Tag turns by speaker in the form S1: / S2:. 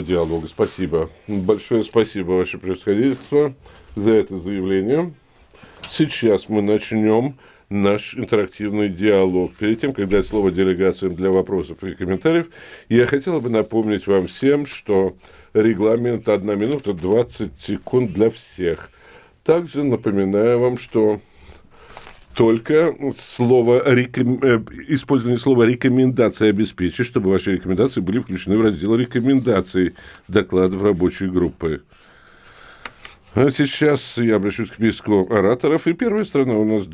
S1: диалога. Спасибо. Большое спасибо, Ваше Превосходительство, за это заявление. Сейчас мы начнем наш интерактивный диалог. Перед тем, как дать слово делегациям для вопросов и комментариев, я хотел бы напомнить вам всем, что регламент 1 минута 20 секунд для всех. Также напоминаю вам, что только использование слова «рекомендации» обеспечит, чтобы ваши рекомендации были включены в раздел «Рекомендации» докладов рабочей группы. А сейчас я обращусь к списку ораторов. И первая страна у нас